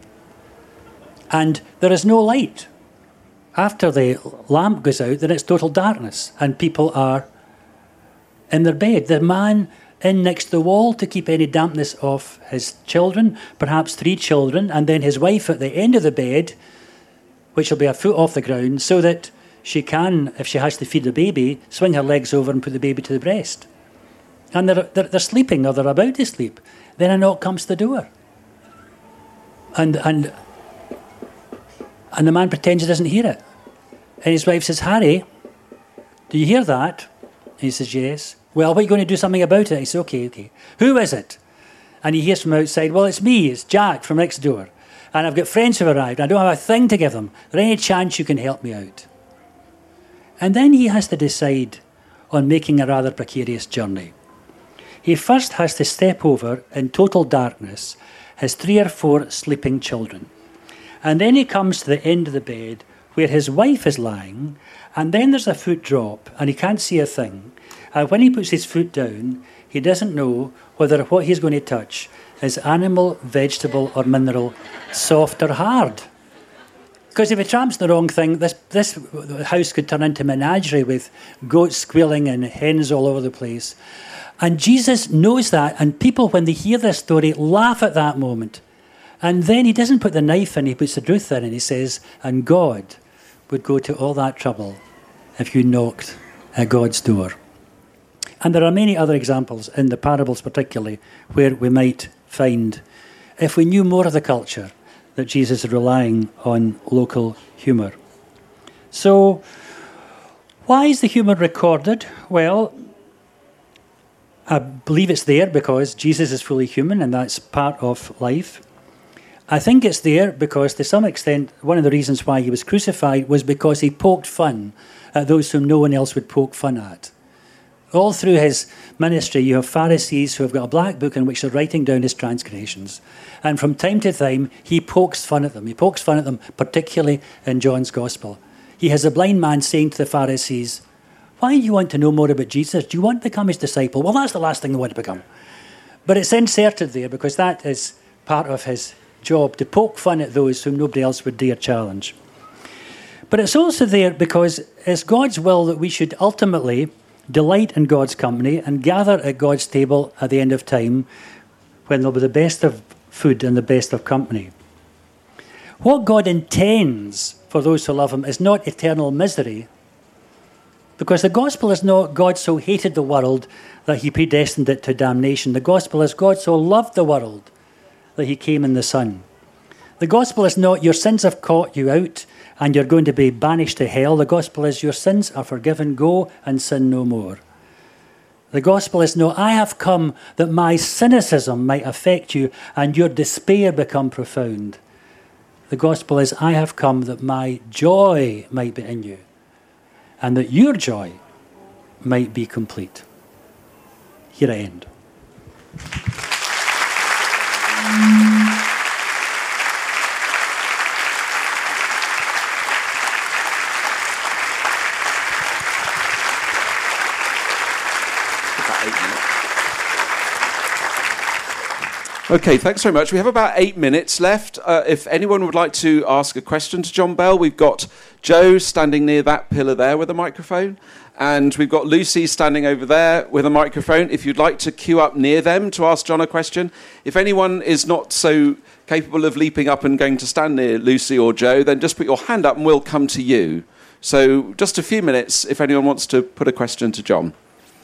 And there is no light. After the lamp goes out, then it's total darkness, and people are in their bed. The man in next to the wall to keep any dampness off his children, perhaps three children, and then his wife at the end of the bed, which will be a foot off the ground, so that she can, if she has to feed the baby, swing her legs over and put the baby to the breast. And they're, they're, they're sleeping, or they're about to sleep. Then a knock comes to the door. And, and, and the man pretends he doesn't hear it. And his wife says, "Harry, do you hear that?" And he says, "Yes." "Well, what are you going to do something about it?" He says, okay, okay. "Who is it?" And he hears from outside, "Well, it's me, it's Jack from next door. And I've got friends who've arrived. I don't have a thing to give them. Is there any chance you can help me out?" And then he has to decide on making a rather precarious journey. He first has to step over, in total darkness, his three or four sleeping children. And then he comes to the end of the bed where his wife is lying, and then there's a foot drop, and he can't see a thing. And when he puts his foot down, he doesn't know whether what he's going to touch is animal, vegetable, or mineral, soft or hard. Because if he tramps the wrong thing, this, this house could turn into a menagerie with goats squealing and hens all over the place. And Jesus knows that, and people, when they hear this story, laugh at that moment. And then he doesn't put the knife in, he puts the truth in, and he says, and God would go to all that trouble if you knocked at God's door. And there are many other examples in the parables particularly where we might find, if we knew more of the culture, that Jesus is relying on local humour. So, why is the humour recorded? Well, I believe it's there because Jesus is fully human, and that's part of life. I think it's there because, to some extent, one of the reasons why he was crucified was because he poked fun at those whom no one else would poke fun at. All through his ministry, you have Pharisees who have got a black book in which they're writing down his transgressions. And from time to time, he pokes fun at them. He pokes fun at them, particularly in John's Gospel. He has a blind man saying to the Pharisees, "Why do you want to know more about Jesus? Do you want to become his disciple?" Well, that's the last thing they want to become. But it's inserted there because that is part of his job, to poke fun at those whom nobody else would dare challenge. But it's also there because it's God's will that we should ultimately delight in God's company and gather at God's table at the end of time when there'll be the best of food and the best of company. What God intends for those who love him is not eternal misery, because the gospel is not God so hated the world that he predestined it to damnation. The gospel is God so loved the world that he came in the Son. The gospel is not your sins have caught you out and you're going to be banished to hell. The gospel is your sins are forgiven, go and sin no more. The gospel is no, I have come that my cynicism might affect you and your despair become profound. The gospel is, I have come that my joy might be in you and that your joy might be complete. Here I end. Okay, thanks very much. We have about eight minutes left. Uh, if anyone would like to ask a question to John Bell, we've got Joe standing near that pillar there with a microphone, and we've got Lucy standing over there with a microphone. If you'd like to queue up near them to ask John a question. If anyone is not so capable of leaping up and going to stand near Lucy or Joe, then just put your hand up and we'll come to you. So just a few minutes if anyone wants to put a question to John.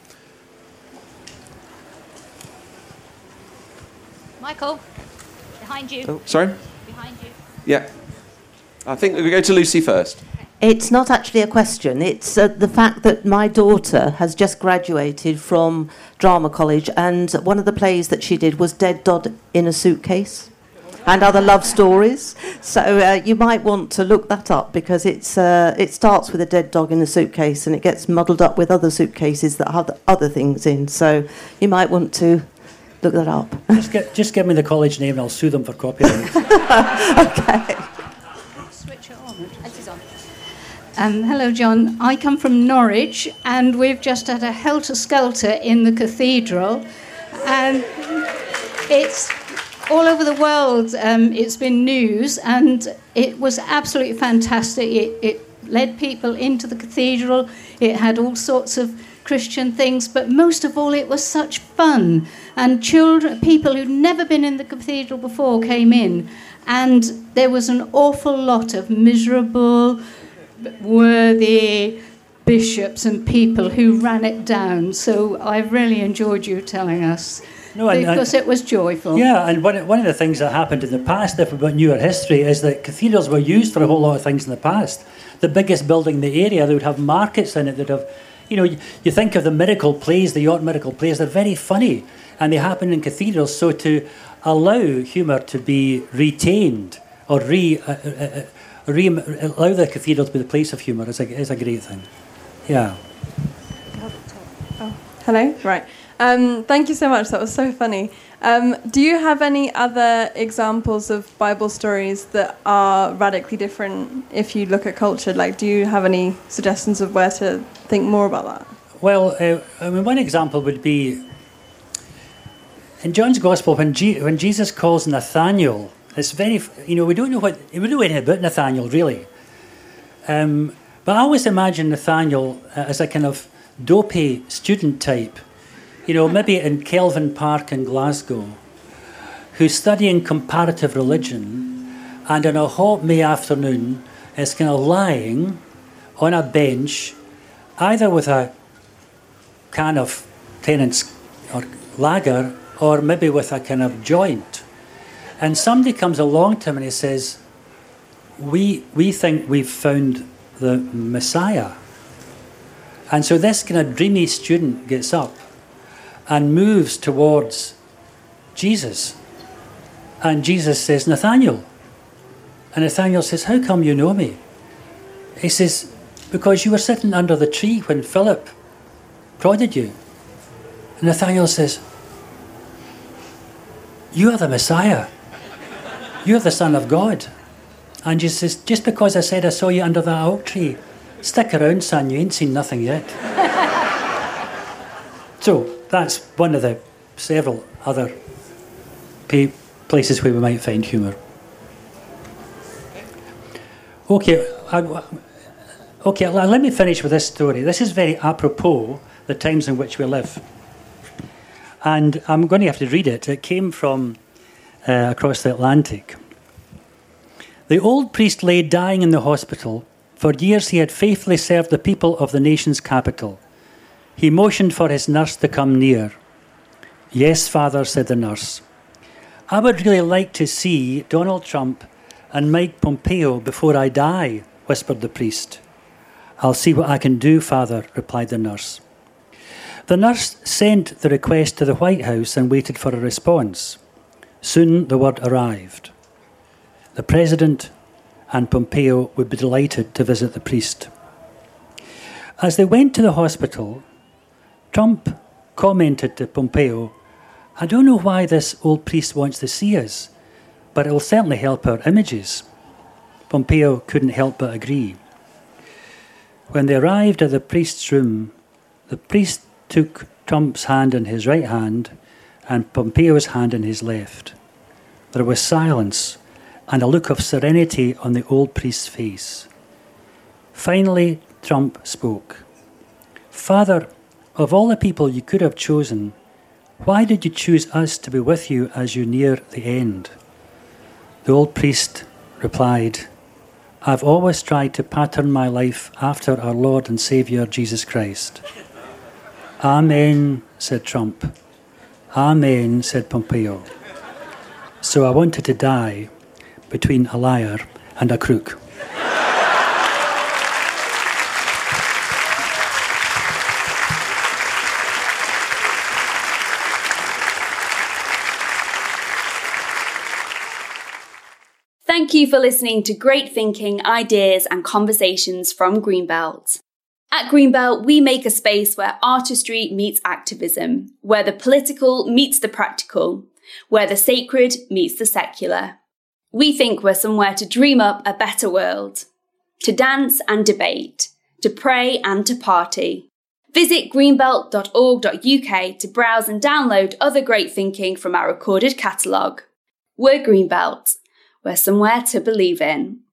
Michael, behind you. Oh, sorry? Behind you. Yeah. I think we go to Lucy first. It's not actually a question. It's uh, the fact that my daughter has just graduated from drama college, and one of the plays that she did was Dead Dog in a Suitcase and Other Love Stories. So uh, you might want to look that up, because it's uh, it starts with a dead dog in a suitcase and it gets muddled up with other suitcases that have other things in. So you might want to look that up. Just, get, just give me the college name and I'll sue them for copyright. Okay. Switch it on. It is on. Um, hello, John. I come from Norwich, and we've just had a helter-skelter in the cathedral, and it's all over the world. Um, it's been news, and it was absolutely fantastic. It, it led people into the cathedral. It had all sorts of Christian things, but most of all, it was such fun. And children, people who'd never been in the cathedral before came in, and there was an awful lot of miserable, worthy bishops and people who ran it down. So I really enjoyed you telling us, no, and, because and, it was joyful. Yeah, and one, one of the things that happened in the past, if we knew our history, is that cathedrals were used for a whole lot of things in the past. The biggest building in the area, they would have markets in it, they'd have, you know, you, you think of the miracle plays, the York miracle plays, they're very funny, and they happen in cathedrals. So to allow humour to be retained, or re... Uh, uh, Re- allow the cathedral to be the place of humour is a, is a great thing. Yeah. Oh, hello? Right. Um, thank you so much. That was so funny. Um, do you have any other examples of Bible stories that are radically different if you look at culture? Like, do you have any suggestions of where to think more about that? Well, uh, I mean, one example would be in John's Gospel when, G- when Jesus calls Nathanael. It's very, you know, we don't know what, we don't know anything about Nathanael, really. Um, but I always imagine Nathanael uh, as a kind of dopey student type, you know, maybe in Kelvin Park in Glasgow, who's studying comparative religion, and on a hot May afternoon is kind of lying on a bench, either with a can of Tennent's or lager, or maybe with a kind of joint. And somebody comes along to him and he says, we we think we've found the Messiah. And so this kind of dreamy student gets up and moves towards Jesus. And Jesus says, Nathanael. And Nathanael says, how come you know me? He says, because you were sitting under the tree when Philip prodded you. And Nathanael says, you are the Messiah. You're the Son of God. And Jesus says, just because I said I saw you under that oak tree, stick around, son, you ain't seen nothing yet. So that's one of the several other pa- places where we might find humour. Okay, I, okay, let me finish with this story. This is very apropos the times in which we live. And I'm going to have to read it. It came from Uh, across the Atlantic. The old priest lay dying in the hospital. For years he had faithfully served the people of the nation's capital. He motioned for his nurse to come near. Yes, Father, said the nurse. I would really like to see Donald Trump and Mike Pompeo before I die, whispered the priest. I'll see what I can do, Father, replied the nurse. The nurse sent the request to the White House and waited for a response. Soon the word arrived. The President and Pompeo would be delighted to visit the priest. As they went to the hospital, Trump commented to Pompeo, I don't know why this old priest wants to see us, but it will certainly help our images. Pompeo couldn't help but agree. When they arrived at the priest's room, the priest took Trump's hand in his right hand and Pompeo's hand in his left. There was silence and a look of serenity on the old priest's face. Finally, Trump spoke. "Father, of all the people you could have chosen, why did you choose us to be with you as you near the end?" The old priest replied, "I've always tried to pattern my life after our Lord and Saviour Jesus Christ." "Amen," said Trump. "Amen," said Pompeo. "So I wanted to die between a liar and a crook." Thank you for listening to great thinking, ideas and conversations from Greenbelt. At Greenbelt, we make a space where artistry meets activism, where the political meets the practical, where the sacred meets the secular. We think we're somewhere to dream up a better world, to dance and debate, to pray and to party. Visit greenbelt dot org dot U K to browse and download other great thinking from our recorded catalogue. We're Greenbelt. We're somewhere to believe in.